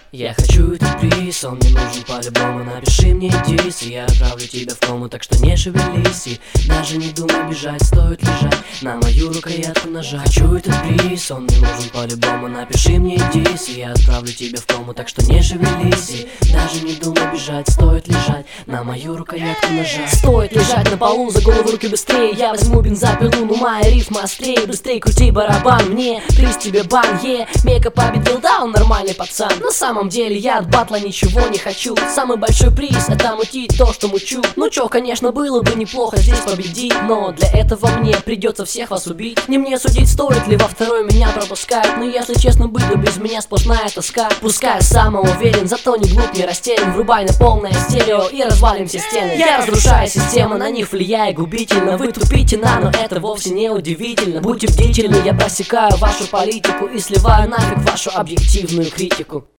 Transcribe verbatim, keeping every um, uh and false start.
Я хочу этот приз, он мне нужен по-любому. Напиши мне дис, и я отправлю тебя в кому. Так что не шевелись и даже не думай бежать. Стоит лежать, на мою рукоятку нажать. Хочу этот приз, он мне нужен по-любому. Напиши мне дис, и я отправлю тебя в кому. Так что не шевелись и даже не думай бежать. Стоит лежать, на мою рукоятку нажать. Стоит лежать на полу, за голову руки быстрее. Я возьму бензопилу, ну моя рифма острее. Быстрее крути барабан, мне приз тебе бан, е Мека победил, да, он нормальный пацан. На самом деле я от батла ничего не хочу. Самый большой приз — это мутить то, что мучу. Ну чё, конечно, было бы неплохо здесь победить, но для этого мне придется всех вас убить. Не мне судить, стоит ли во второй меня пропускать. Но если честно быть, то без меня сплошная тоска. Пускай самоуверен, зато не глуп, не растерян. Врубай на полное стерео и развалим все стены. Я разрушаю систему, на них влияя губительно. Вы тупите на, но это вовсе не удивительно. Будьте бдительны, я просекаю вашу политику и сливаю нафиг вашу объективную критику.